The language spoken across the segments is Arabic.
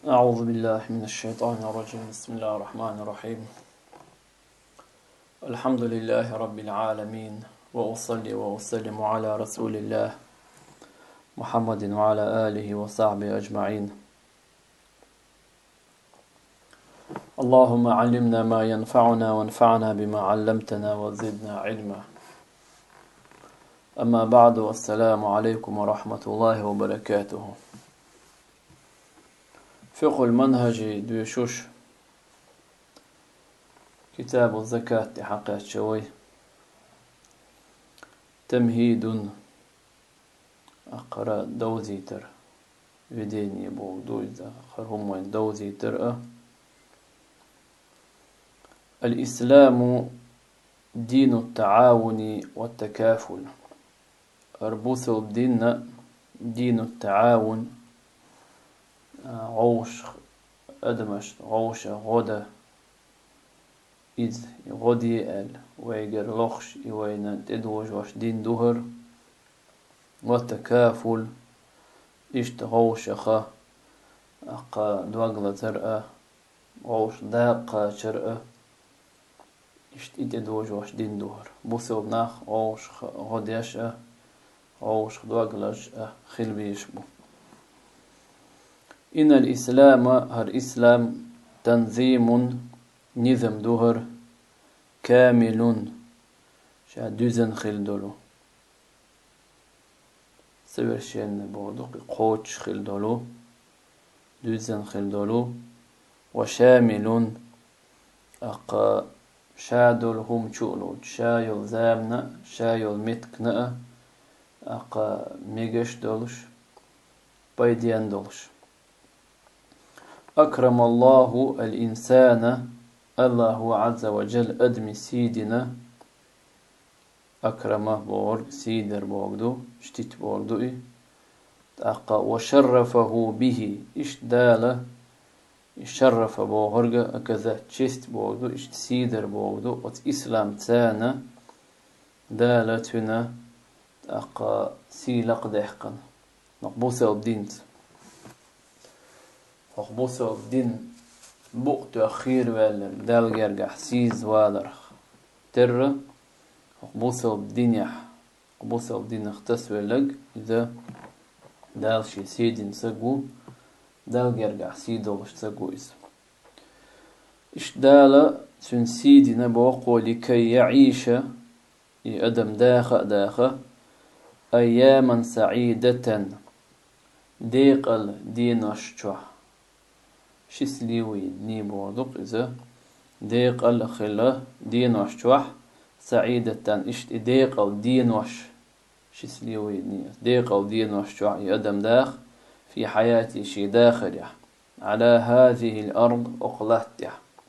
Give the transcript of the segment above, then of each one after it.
أعوذ بالله من الشيطان الرجيم. بسم الله الرحمن الرحيم. الحمد لله رب العالمين، وأصلي وأسلم على رسول الله محمد وعلى آله وصحبه أجمعين. اللهم علمنا ما ينفعنا وانفعنا بما علمتنا وزدنا علما. أما بعد، والسلام عليكم ورحمة الله وبركاته. فقه المنهج دوشوش كتاب الزكاة حقات شوي تمهيد أقرأ دوزي تر بدين يبو دوزا خرهم وين دوزي تر. الإسلام دين التعاون والتكافل. أربوث الدين دين التعاون، عوش أدمش عوش غدا إذ غدي ال ويجر لخش وين تدوج واش دين دهر. والتكافل إشت غوش خا أقا دوغلا ترأى غوش داقا شرأى إشت إدوج واش دين دهر بوسو بناخ غوش غديش غوش دوغلاش خلبيش بو. إن الإسلام هر إسلام تنظيم نظم دهر كامل شا دوزن خلدولو سويرشين بوردوق قوش خلدولو دوزن خلدولو وشامل أقا شادول هم شولو شايل زامنا شايل متكنا أقا ميجش دولش بايديان دولش. أكرم الله الإنسان، الله عز وجل أدمي سيدنا أكرمه بورد سيدر بوردو اشتت بوردو أقا وشرفه به اشداله شرف بوهرغ أكذا تشست بوردو اشت سيدر بوردو وت إسلام تانا دالتنا أقا سيلق دحقا نقبوسة الدين نقبوسة الدين بوقت أخير ولا دال جرجع سيز والرخ تر قبوسة الدنيا قبوسة الدين اختص ولق إذا دال شي سيدين سقو دال جرجع سيدولش سقو إيش دال سن سيدنا بوقو لكي يعيش أدم داخ أياما سعيدة ديقل دينوشتوح شسليوي نيبو دوق إذا ديقل خلا دينوشتوح سعيدة إشت ديقل دينوش شسليوي نيس ديقل دينوش توح أدم داخ في حياتي شي داخل على هذه الأرض أقلت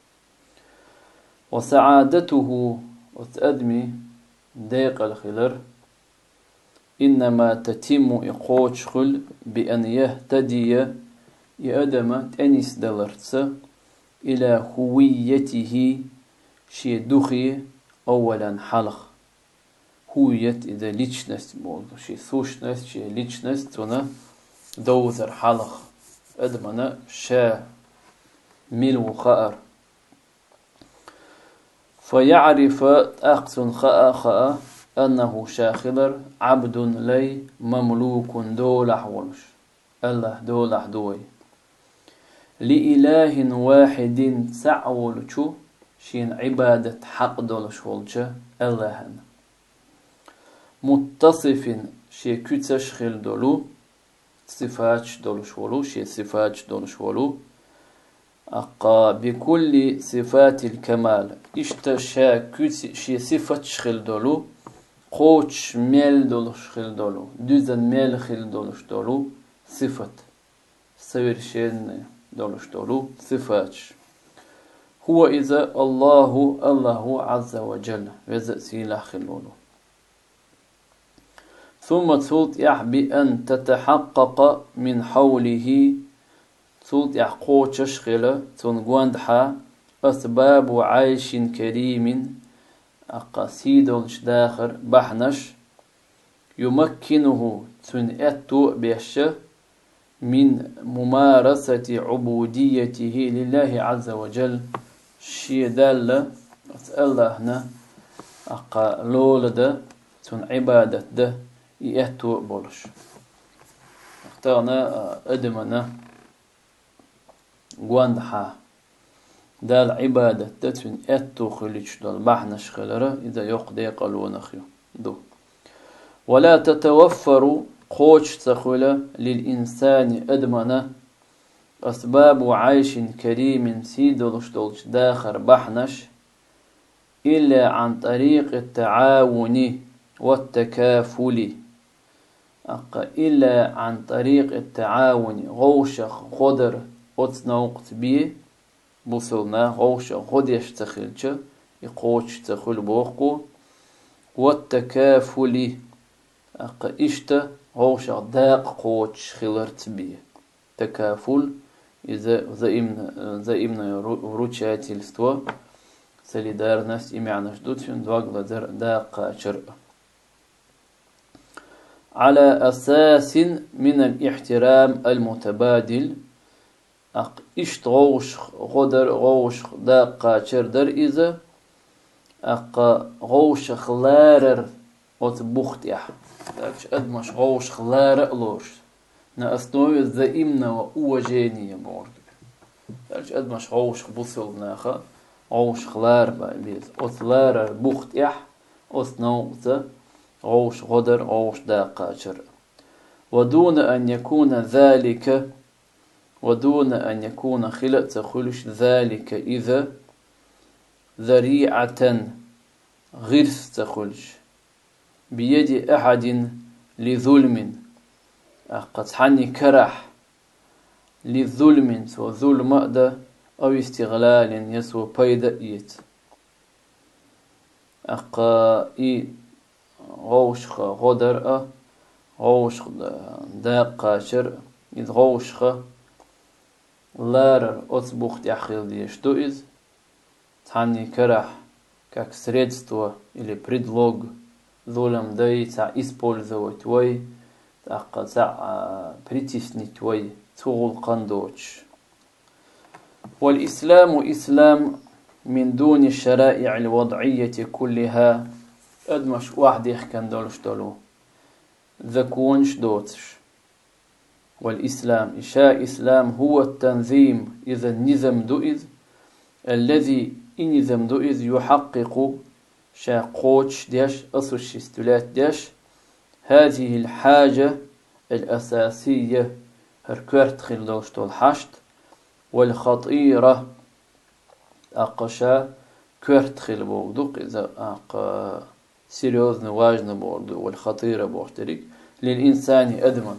وسعادته وتأدمي ديقل خلر إنما تتم إقوش خل بأن يهتدي يأدم تأنيس دلرتس إلى هويته شي دخي أولا حلق هوية إذا ليتشنست بولدو شي ثوشنست شي ليتشنست تونا دوزر حلق أدمنا شا ملو خأر فيعرف أقص خاء أنه شاخلر عبد لي مملوك دولح ولش الله دولح دوي لإله واحد سعولشو شين عبادة حق دولش ولش الله متصف شي كتشخل دولو صفات دولش ولو شي صفات دولش ولو أقا بكل صفات الكمال اشتشا كت شي صفات شخل دولو قوش ميل دولش خل دولو دوزن ميل خل دولش دولو صفات سويرشين دولش دولو صفات هو إذا الله عز وجل وذا سيلا خلولو. ثم تسولت بأن تتحقق من حوله تسولت قوش شخلة تنقواندحا أسباب عيش كريم أقاسيدولش داخر بحنش يمكنه تن أتو بيش من ممارسة عبوديته لله عز وجل شي دالة الله هنا أقا لولد تون عبادة ده يأتو بولش اختارنا أدمنا قواندحا دال عبادة ده تون أتو خليش دال بحنش خلرة إذا يقضي قلونا خيو دو ولا تتوفر قوش تخولة للإنسان أدمنا أسباب عيش كريم سيدلش دولش داخر بحنش إلا عن طريق التعاون والتكافل إلا عن طريق التعاون غوشخ غدر أتنوقت بيه بوصلنا غوشخ غديش تخلش يقوش تخل بوخكو والتكافل إشتا غوشخ داق قوش خلرت بيه تكافل إذا زائمنا روتشاتي الستوى солидарность имя ждутен два гладер да قاشر على أساس من الاحترام المتبادل إشت غوش غدر غوش دا قاشر در إذا غوش خلارر وتبوخت يح داكش أدمش غوش خلارر لوش نا أستوي زائمنا وأوجيني بورد داكش أدمش غوش بوصل ناخا غوش خلار بيز أثلار بوخت إح أثنوغت غوش غدر غوش داقاشر ودون أن يكون خلق تخلش ذلك إذا ذريعة غرس تخلش بيد أحد لظلم قد حني كرح لظلم وظلم ده أو استغلال يسوى بيدئيت غوشخ غدر غوشخ داق قاشر إذ غوشخ لارر أتبوخت يحخيل ديشتو إذ تعني كرح как средство или предлог ظلم داي تاع использовать وي تاع притеснить وي تغل قندوش والإسلام إسلام من دون الشرائع الوضعية كلها أدمش واحد يحكن دولش دولو ذكونش دوتش والإسلام إشاء إسلام هو التنظيم إذا النظم دوئذ الذي إنظم دوئذ يحقق شاقوتش ديش أسوشيستولات ديش هذه الحاجة الأساسية هركورت خيل دولش دول حشت والخطيرة أقشا كورت خيل بوغدوق إذا سيريوزن واجن بوغدو والخطيرة بوغتريك للإنسان أدمن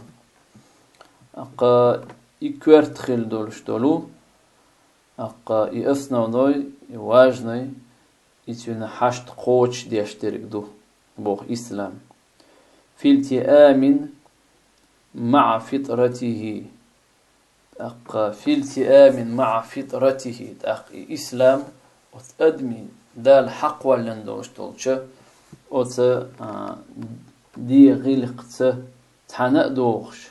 إكورت خيل دولش دولو إأسنا ودوي واجني إتونا حشت قوش ديشترك دو بوغ إسلام في التئام مع فطرته في التئام مع فطرته إسلام وتأدمي دال حق ولندوش تولش وت دي غلقت تحنق دوغش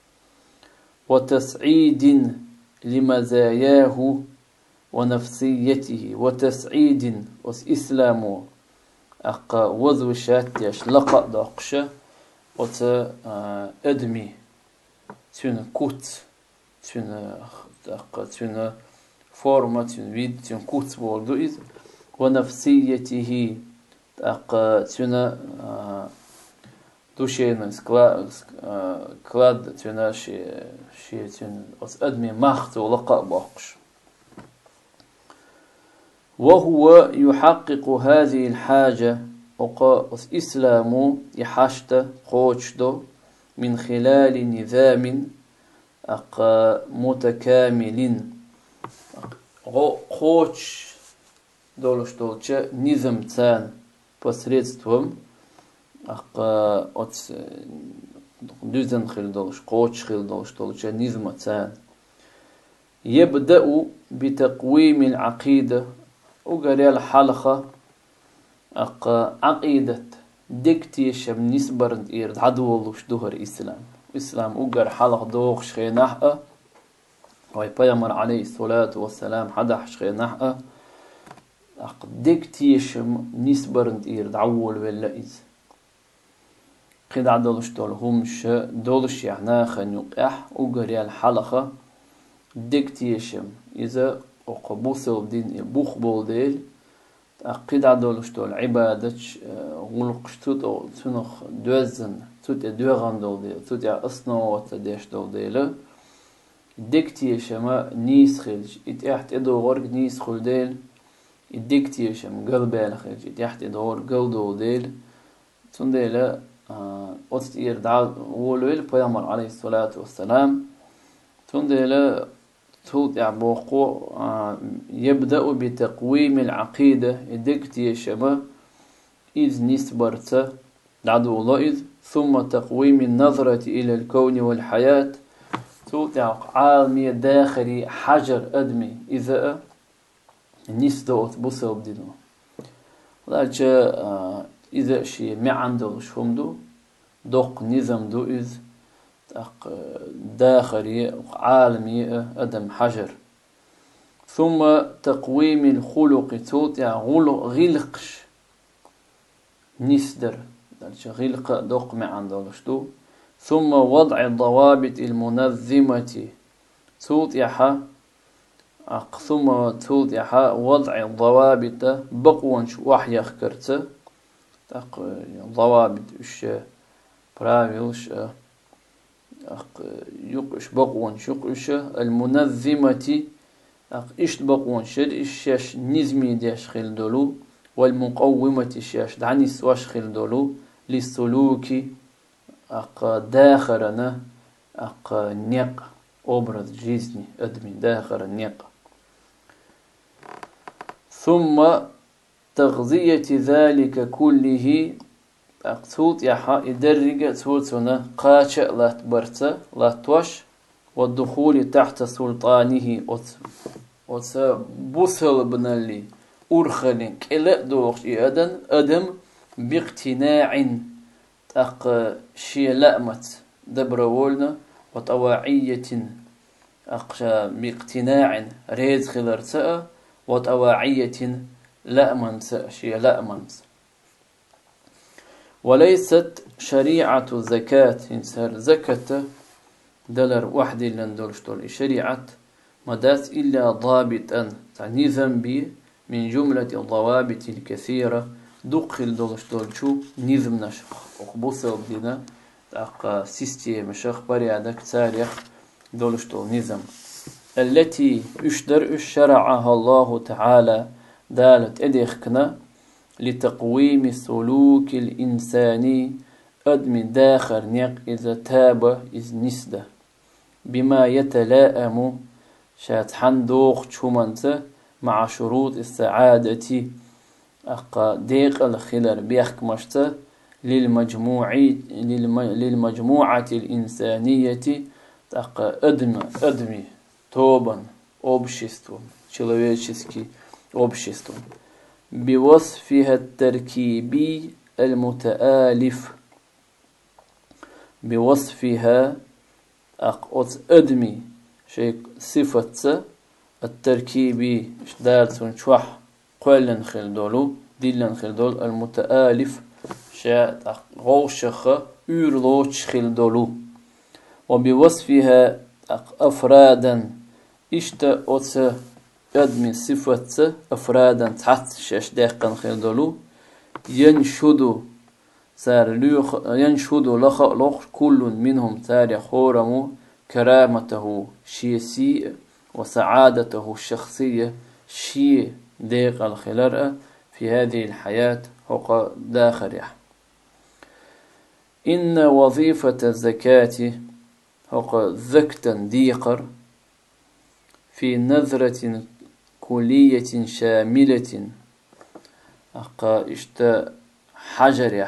وتسعيد لمزاياه ونفسيته وتسعيد وإسلام وذو شاتيش لقى دوغش وت أدمي تون كوت تون فورما تون ويد تون كوت بولدو إذ ونفسيته تون دوشينس كلاد تون شي تون أدمي مخت ولقى بوقش وهو يحقق هذه الحاجة إسلام يحشت قوشدو من خلال نظام متكامل قوش دولش دولچه نظام تان посредством دوزن خيل دولش قوش خيل دولش دولچه نظام تان يبدأ بتقويم العقيدة وقال الحلقة عقيدة دكتيش بالنسبة إيرد عدو الله شدوهر إسلام إسلام أجر حلق دوغ شخينحة وي بيامر عليه الصلاة والسلام حدح شخينحة ديك تيشم نسبرند إير دعول ولا إز قيد دولش دولهمش دولش يعني خن يقح أجر يا الحلقة ديك تيشم إذا وقبوسل دين بوخ بولديل قيد دولش دول عبادتش غلقشتوت أو تنخ دوزن توت دوغان دولديل توت يا أصنو وتديش دولديل ديك تيشم نيس خلج إتحت إدو غرق نيس خلديل الديكتيشم قلب على خير تحت دور قلدو ديل تنديل أستير دعاء ولول بيامر عليه الصلاة والسلام تنديل توت يعبوقو يبدأ بتقويم العقيدة الديكتيشم إذ نسبرت دعدو الله إذ ثم تقويم النظرة إلى الكون والحياة توت عالمي داخلي حجر أدمي إذا نيس دوت بوسل بدينو لالش إذا شيء ما عنده شومدو دوق نظام دو إذ داخلي عالمي أدم حجر ثم تقويم الخلق توت غلقش نسدر لالش غلق دوق ما عنده شدو ثم وضع الضوابط المنظمة توت ثم توضح وضع الضوابط بقونش وحي خكرت ضوابط وش براويلش يقش بقونش يقش المنظمة إيش بقونش إيش نزمي ديش خيل دولو والمقومة شاش دعني سواش خيل دولو للسلوك داخرنا نيق أبرز جيزني أدمي داخر النيق ثم تغذية ذلك كله أقصود يحا إدرج توتنا قاشة لا تبرت لا توش والدخول تحت سلطانه بوسل بنالي أرخلين كلا دوغش أدم باقتناع شي لأمت دبرولنا وطواعية باقتناع ريز خلرتأ وطواعية لأمنت شي لأمنت وليست شريعة زكاة إنسان زكاة دلر وحدي لندولشتول شريعة مدات إلا ضابطا تعني ذنبي من جملة الضوابط الكثيرة دخل دولشتول شو نظم نشخ وقبوصة بدينا سيستيم شخ بريادك تاريخ دولشتول نظم التي شرعها الله تعالى دالت إدخنا لتقويم السلوك الإنساني أدم داخر نيق إذا تاب إذ نسده بما يتلائم شات حندوق شومنت مع شروط السعادة ديق الخلر بيحك مشت للمجموعة الإنسانية أدمي توبا обществом человеческий обществом بوصفها التركيبي المتآلف بوصفها أدمي شيء صفة التركيبي دارتون شوح قلن خلدولو ديلن خلدول المتآلف شيء غوشخ أورلوش خلدولو وبوصفها أفرادا إشتا أوت أدمي صفة أفرادا تحت شاش داقن خلدولو ينشدو لخ كل منهم تاريخ خورمو كرامته شيسي وسعادته الشخصية شي ديق الخلرة في هذه الحياة هو داخل إن وظيفة الزكاة هو ذكتا ديقر في نظرة كلية شاملة إشتا حجر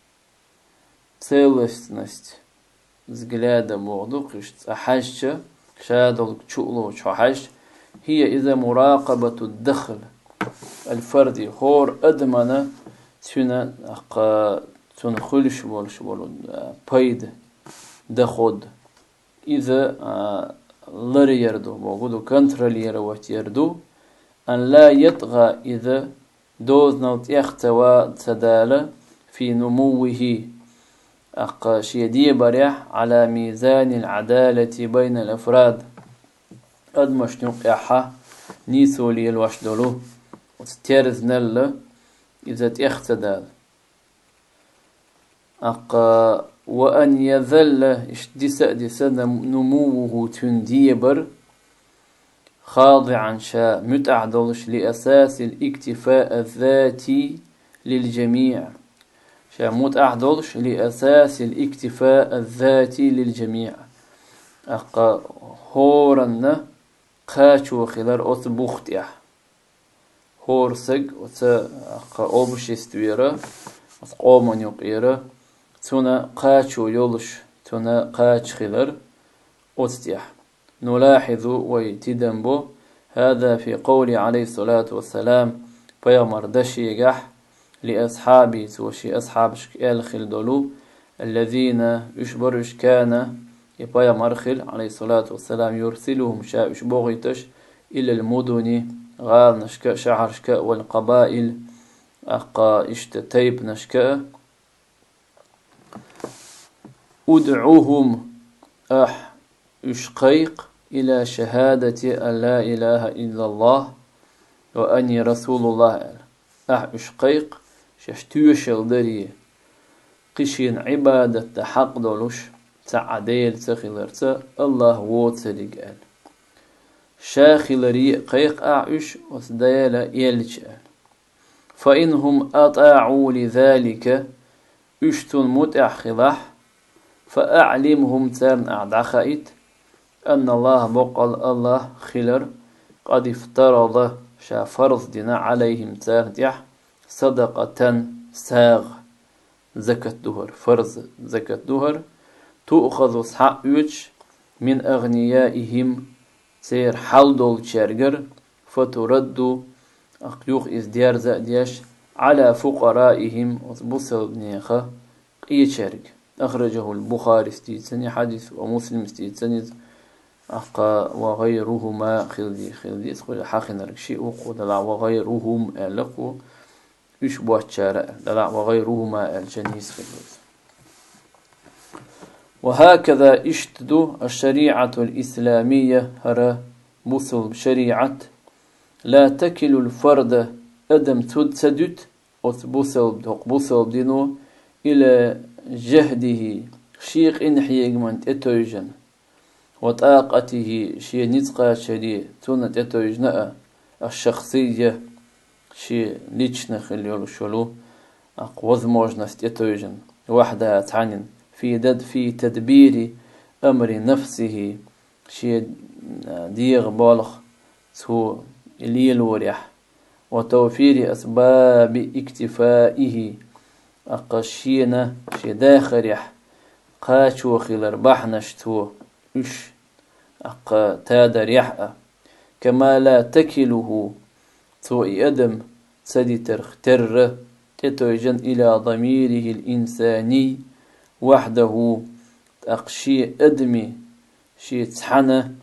целостность взгляда موضوع حاجة شادل شؤلو حاج هي إذا مراقبة الدخل الفردي خور أدمنا تنا تنخلش بول بايد دخود إذا لري يردو بوجودو كنترول يروت يردو أن لا يطغى إذا دوز نوت يختوى تدالة في نموه شيدي بريح على ميزان العدالة بين الأفراد أدمش نقيحة نيسو لي الوشدلو وتتيرز نل إذا تيختدال وأن يذل دس نموه تنديبر خاضعا شاء متعدلش لأساس الاكتفاء الذاتي للجميع شاء متعدلش لأساس الاكتفاء الذاتي للجميع هورن قاشو خلال أتبوخت هورسق أوبشيستويرا قومن يقيرا تنا قاشو يولش تنا قاش خلال أتيح نلاحظ ويتدنبو هذا في قول عليه الصلاة والسلام بيامر دشيقح لأصحابي توشي أصحاب شكال دولو الذين يشبرش كان يبيامر خل عليه الصلاة والسلام يرسلهم شاء بوغيتش إلى المدن غال نشكاء شعر شكاء والقبائل اشتتيب نشكاء أدعوهم أشقيق إلى شهادة أن لا إله إلا الله وأني رسول الله أشقيق ششتوشل دري قشين عبادة حق دولش تعديل تخيلرت الله ووتسلق شاخلري قيق أعش وسديل يلج فإنهم أطاعوا لذلك أشتن متأخذح فأعلمهم ترن أعدخائت أن الله بقل الله خلر قد افترض شا فرض دنا عليهم تاردح صدقة ساغ زكاة دهر فرض زكاة دهر تؤخذ صحابيش من أغنيائهم سير حل دول شرقر فترد أقيوخ إزديار زاديش على فقرائهم وصبصل بنيخة قية شرق أخرجه البخاري استيتسني حديث ومسلم استيتسني وغيرهما خلدي تقول حاخن ركشي وقود لا وغيرهم ألقوا يشبه الشارع لا وغيرهما الجنيس خلدي وهكذا اشتدوا الشريعة الإسلامية هرا بصل بشريعة لا تكل الفرد أدم تدسدت بصل دينو إلى جهده شيق إنحيق من تتوجن وطاقته شي نتقى شدي تونت تتوجناء الشخصية شي ليتشنا خليولو شلو أقوذ موجنا تتوجن وحدها تعنين في تدبير أمر نفسه شي ديغ بالغ تو إليل وريح وتوفير أسباب اكتفائه أقشينا شي داخريح قاشو خلر بحنشتو إش تادر يحأ كما لا تكله تو أدم سدي ترختر تتوجن إلى ضميره الإنساني وحده أقشي أدمي شي تحنى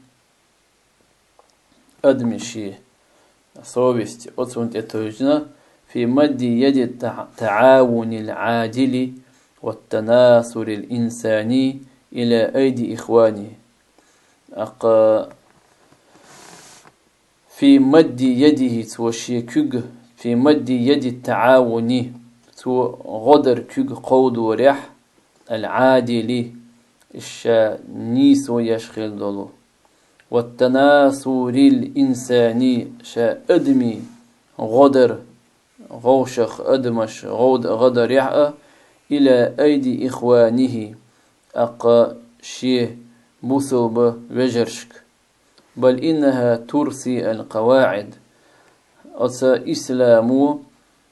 أدمي شي صوبستي أتون تتوجنا في مد يد التعاون العاجل والتناصر الإنساني إلى أيدي إخوانه في مد يده توشي كوغ في مد يد التعاون تو غدر كوغ قود وريح العادل نيس ويشخل دولو والتناصر الإنساني شا أدمي غدر غوشخ أدمش غدر يحأ إلى أيدي إخوانه شيه بوصل بوجرشك بل إنها ترسي القواعد إسلامو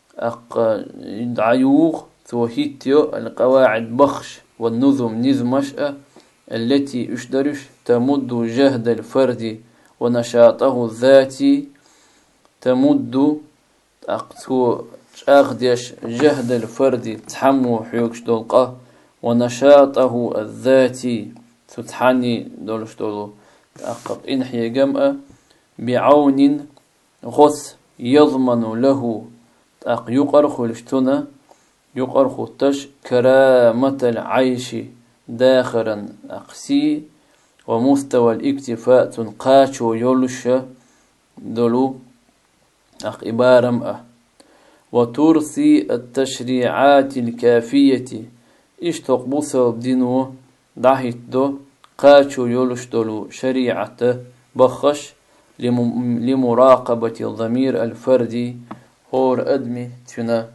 دعيوغ توهيتيو القواعد بخش والنظم نظمش التي اشدرش تمد جهد الفرد ونشاطه الذاتي تمد أقتو أخديش جهد الفرد تحمو حيوكش دولقه ونشاطه الذاتي تتحني دولش دولو تأقق إنحي جمأ بعون غص يضمن له تأق يقرخ لشتنا يقرخ تش كرامة العيش داخرا أقسي ومستوى الاكتفاء تنقاشو يولش دولو أق إبارم وترسي التشريعات الكافية إيش تقبص بدينو داهيت دو قاشو يولش دولو شريعة بخش لمراقبة الضمير الفردي هور أدمي تنا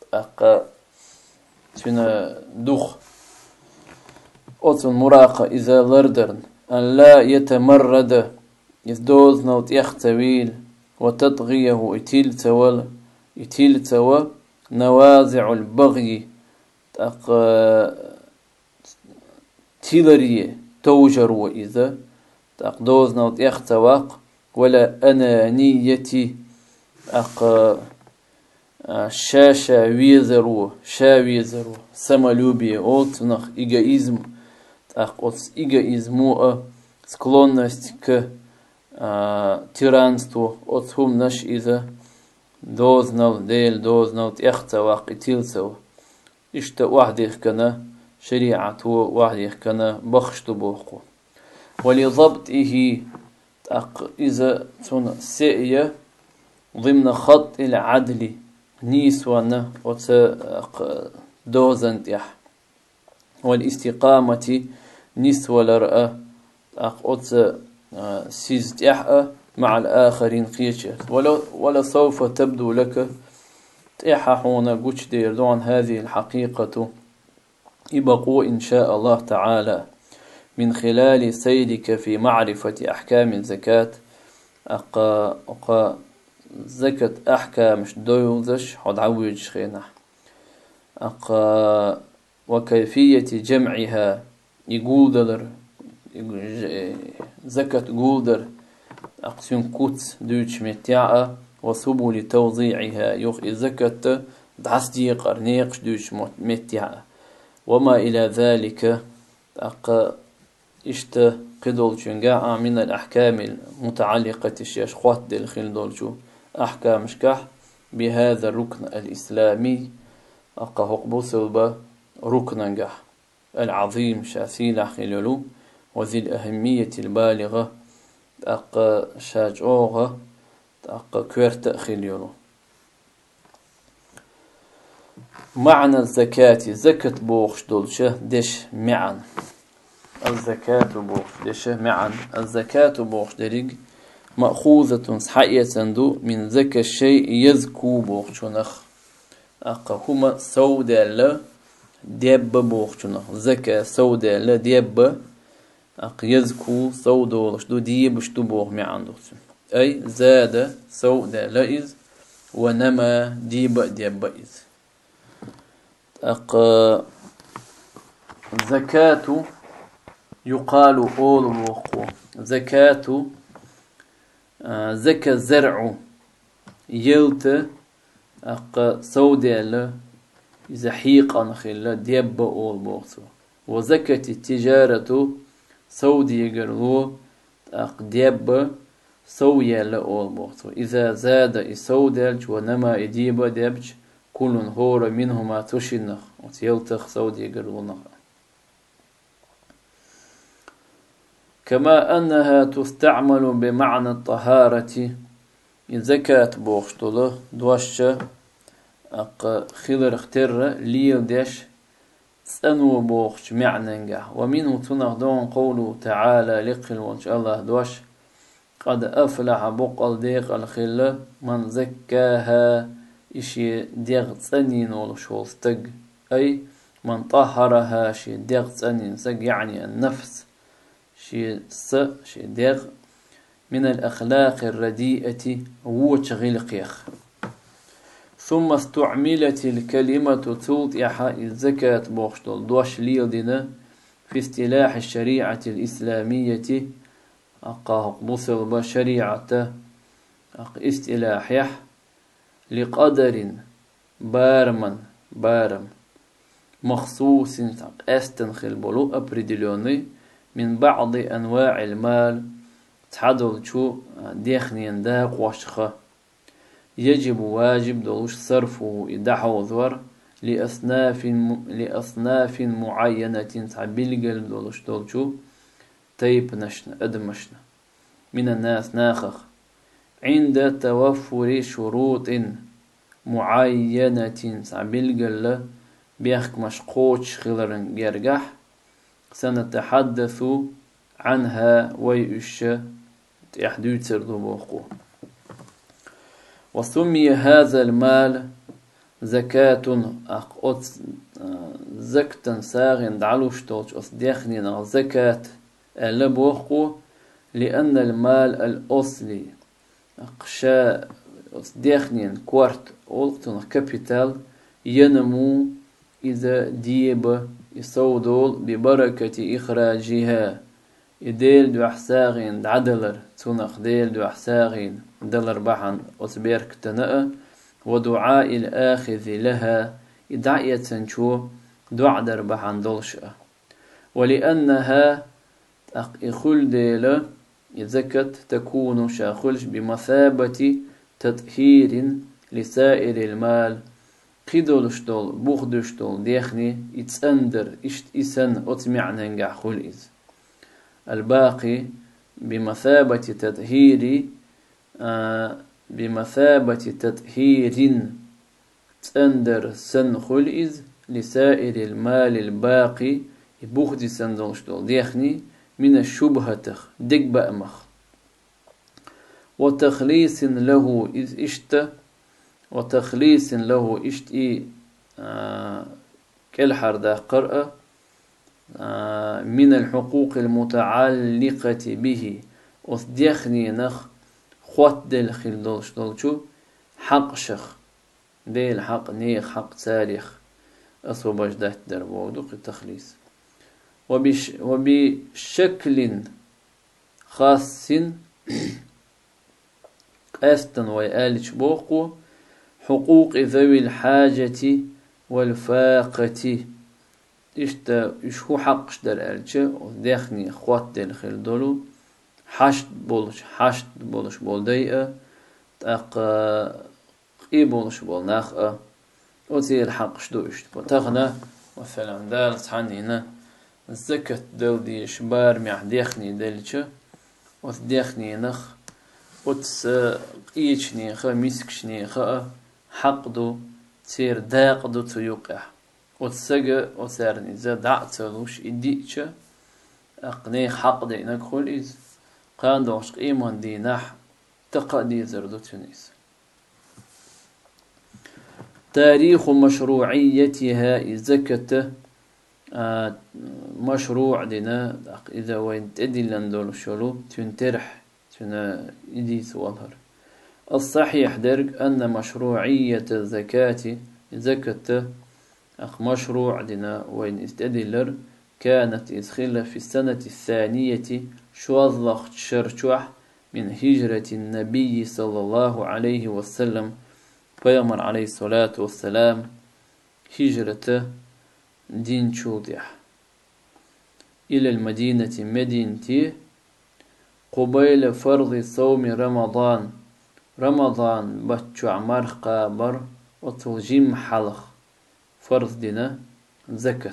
دخ أوتن مراقة إذا لردرن أن لا يتمرد يزدوز نوت يختويل وتطغيه إتيل توا نوازع البغي تيلريه توجر وإذا دوز نوت يختواق ولا أنانيتي شاشا ويزرو самолюбие отнах эгоизм эгоизму склонность к тиранству отхум наш иза дознал تيختواق إتيلسو إشتا واحد كنا شريعة واحد كنا بخشت بوقو ولضبطه إذا تون سئية ضمن خط العدل نيسوانا دوزنتيح والاستقامة نسوى لرأى سيزتيح مع الآخرين قيشة ولا سوف تبدو لك تيححون قوش ديردون هذه الحقيقة إبقوا إن شاء الله تعالى من خلال سيرك في معرفة أحكام الزكاة زكاة أحكام دوزش حد عوج خينا وكيفية جمعها يقولدر زكاة قولدر أقسم كوت دوش متاعة وسبل توزيعها يخ زكاة دعستي قرنيقش دوش متاعة وما إلى ذلك إشت قدول شنقاع من الأحكام المتعلقة الشيش خوات دل خلدولشو أحكام شكح بهذا الركن الإسلامي هقبو سلبا ركن العظيم شاسيل خلالو وذي الأهمية البالغة شاجوغة كويرت خلالو معنى الزكاة زكاة بوخش دولشه دش معا الزكاة بوخش دش معا الزكاة بوخش دريق مأخوذة صحية دو من زكاة الشيء يزكو بوخشنخ هما سودة لا ديب بوخشنخ زكاة سودة لا ديب يزكو سودة لشدو ديب شدو بوخ معا أي زاد سودة لا إذ ونما ديب إذ زكاة يقال أول وقو زكاة زكاة زرع يلت سوداء ل إذا حيق نخيل ديب أول بوقتو وزكاة التجارة سودي يقرلو ديب سويا لأول بوقتو إذا زاد سودالج ونما إديب ديبج كل هور منهما تشنخ وتيلتخ سودي قرلونخ كما أنها تستعمل بمعنى الطهارة زكاة بوخشتوله دوشة خلر اختر ليل ديش سنو بوخش معنى ومنه تنخدون قوله تعالى لقل وانش الله دوش قد أفلح بقل ديق الخلة من زكاها إشي ديغ تسنين ولشول ستق أي من طهرها شي ديغ تسنين سق يعني النفس شي ديغ من الأخلاق الرديئة وشغلقيخ ثم استعملت الكلمة توضح الزكاة بوخشتول دوش ليلدنا في اصطلاح الشريعة الإسلامية أقاق بصر بشريعة اصطلاح لقدر بارم مخصوص استنخل بلو определенный من بعض أنواع المال تحدل شو ديخنين داق واشخة يجب واجب دولش صرفه إدحو ذور لأصناف معينة تعبيل دولش دولشو تيب نشنا أدمشنا من الناس ناخخ عند توفر شروط معينة تعبيل بيخك مشقوش خلرن جرجح سنتحدث عنها ويؤش تحديث سردوبوخو. وسمي هذا المال زكاة أقوت زكتا ساغن دعلوش توش أصديخنين زكاة اللبوخو لأن المال الأصلي أقشاء أصديخنين كوارت أولتون كابيتال ينمو إذا ديب يصودول ببركة إخراجها يديل دو أحساغين عدلر تونخ ديل دو أحساغين دلر بحن أتبيرك تنأ ودعاء الآخذ لها إدعية تنشو دعدر بحن دلشأ ولأنها إخل ديل زكت تكون شاخلش بمثابة تطهير لسائر المال قيدولش دول بوخدش دول ديخني يتسندر اشت إسن أتمعنا نجع خلئز الباقي بمثابة تطهير تسندر سن خلئز لسائر المال الباقي بوخد سندولش دول ديخني من الشبهة دق بأمخ وتخليص له إذ اشت وتخليص له اشت كالحر دا قرأ من الحقوق المتعلقة به وصديخني نخ خوات دل خلدولش دولشو حق شخ ديل حق نيخ حق تاريخ أصو بجدات دربو دوق التخليص وبشكل خاص أستن ويالش بوقو حقوق ذوي الحاجة والفاقة إشهو حقش در ألچه ديخني خوات دل خيل دولو حشد بولش بول ديئة تاق قي بولش بول ناخأ وتير حقش دو اشتبو تغنى مثلا دال تحنينا الزكاة دل دي شبار مع ديخني دلچه وتديخني نخ وتس قيشني خا مسكشني خا حقدو تير داقدو تيوقع وتسجى وسارني إذا دعتلوش إديتش أقني حق دينك خل إز قان دوش قيمان دي نح تقدي زردو تونس. تاريخ مشروعيتها الزكاة مشروع دينا إذا وين تدلن دول شلو تنترح تنا إديت والهر. الصحيح درج أن مشروعية الزكاة مشروع دنا وين استدلر كانت إدخل في السنة الثانية شوضخ شرشوح من هجرة النبي صلى الله عليه وسلم فيمر عليه الصلاة والسلام هجرة دين شوضح إلى المدينة مدينتي قبيل فرض صوم رمضان بتشع مرقى بر وتلجيم حلق فرض دنا زكاة.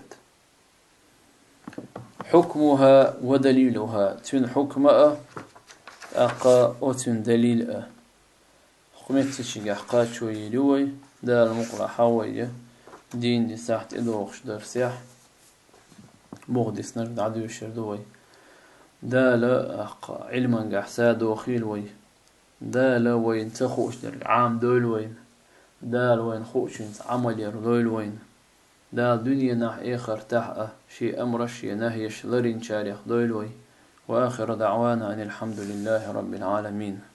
حكمها ودليلها تن حكمها أقا وتن دليل حكمت شيء حقات شوي لوي دا المقرأ حوية دين دي ساحت إدوخش درسيح بغدس نرد عدو الشردوي دا لا أقا علما قحساد وخيل وي دا لا وين تخوش در عام دول وين دا وين خوش عمل يردول وين دا دنيا نح إخر تحقه شي أمر شي نهي شلرين شاريخ دول وي وآخر دعوانا أن الحمد لله رب العالمين.